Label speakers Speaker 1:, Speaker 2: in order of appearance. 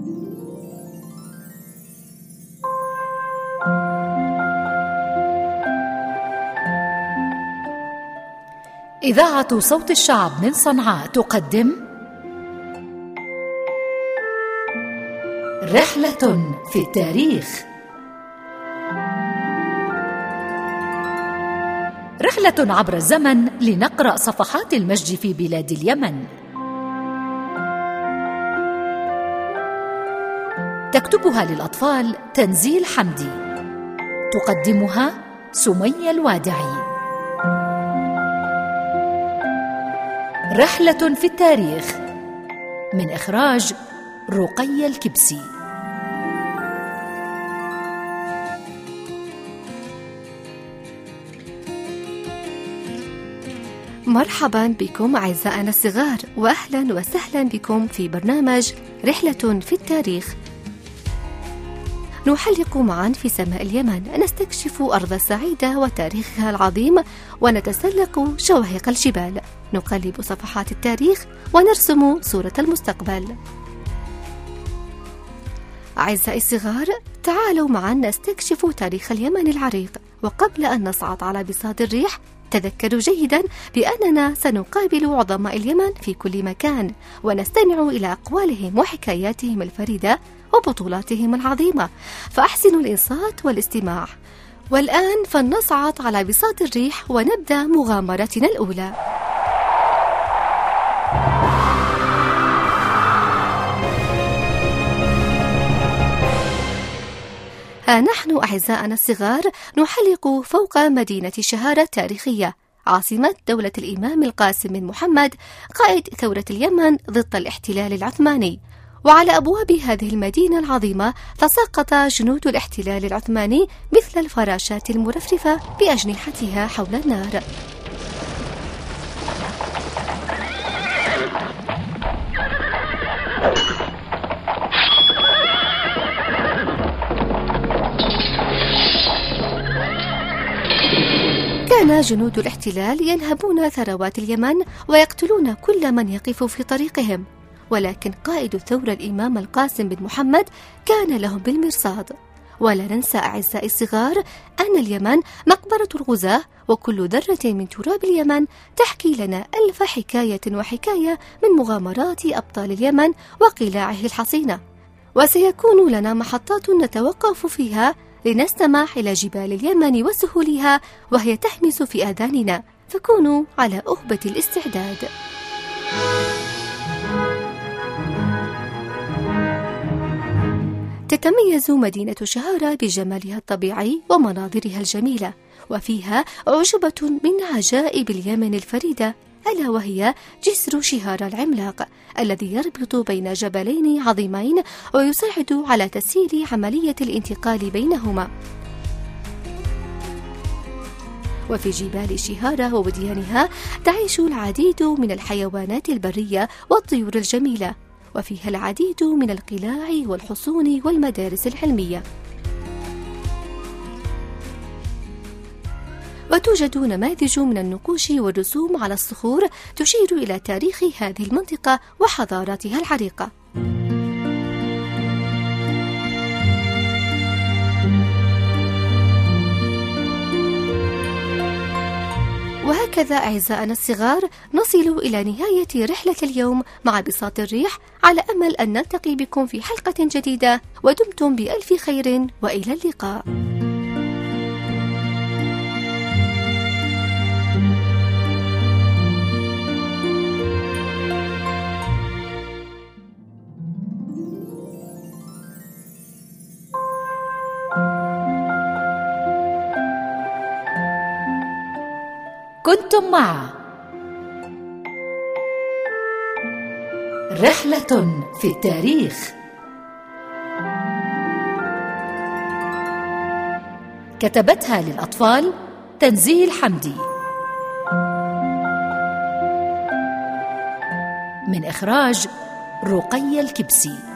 Speaker 1: إذاعة صوت الشعب من صنعاء تقدم رحلة في التاريخ. رحلة عبر الزمن لنقرأ صفحات المجد في بلاد اليمن. تكتبها للأطفال تنزيل حمدي، تقدمها سمية الوادعي. رحلة في التاريخ من إخراج رقية الكبسي.
Speaker 2: مرحبا بكم أعزائنا الصغار، وأهلا وسهلا بكم في برنامج رحلة في التاريخ. نحلق معا في سماء اليمن، نستكشف أرض سعيدة وتاريخها العظيم، ونتسلق شواهق الجبال، نقلب صفحات التاريخ ونرسم صورة المستقبل. أعزائي الصغار، تعالوا معا نستكشف تاريخ اليمن العريق. وقبل أن نصعد على بساط الريح، تذكروا جيدا بأننا سنقابل عظماء اليمن في كل مكان، ونستمع إلى أقوالهم وحكاياتهم الفريدة وبطولاتهم العظيمة، فأحسنوا الإنصات والاستماع. والآن فلنصعد على بساط الريح ونبدأ مغامرتنا الأولى. ها نحن أعزائنا الصغار نحلق فوق مدينة شهارة التاريخية، عاصمة دولة الإمام القاسم بن محمد، قائد ثورة اليمن ضد الاحتلال العثماني. وعلى أبواب هذه المدينة العظيمة تساقط جنود الاحتلال العثماني مثل الفراشات المرفرفة بأجنحتها حول النار. كان جنود الاحتلال ينهبون ثروات اليمن ويقتلون كل من يقف في طريقهم، ولكن قائد الثورة الإمام القاسم بن محمد كان لهم بالمرصاد. ولا ننسى أعزائي الصغار أن اليمن مقبرة الغزاة، وكل ذرة من تراب اليمن تحكي لنا ألف حكاية وحكاية من مغامرات أبطال اليمن وقلاعه الحصينة. وسيكون لنا محطات نتوقف فيها لنستمع إلى جبال اليمن وسهولها وهي تهمس في آذاننا، فكونوا على أهبة الاستعداد. تتميز مدينة شهارة بجمالها الطبيعي ومناظرها الجميلة، وفيها عجبة من عجائب اليمن الفريدة، ألا وهي جسر شهارة العملاق الذي يربط بين جبلين عظيمين ويساعد على تسهيل عملية الانتقال بينهما. وفي جبال شهارة ووديانها تعيش العديد من الحيوانات البرية والطيور الجميلة، وفيها العديد من القلاع والحصون والمدارس العلمية. وتوجد نماذج من النقوش والرسوم على الصخور تشير إلى تاريخ هذه المنطقة وحضاراتها العريقة. وهكذا أعزائنا الصغار نصل إلى نهاية رحلة اليوم مع بساط الريح، على أمل أن نلتقي بكم في حلقة جديدة، ودمتم بألف خير وإلى اللقاء.
Speaker 1: كنتم مع رحلة في التاريخ. كتبتها للأطفال تنزيل حمدي، من إخراج رقية الكبسي.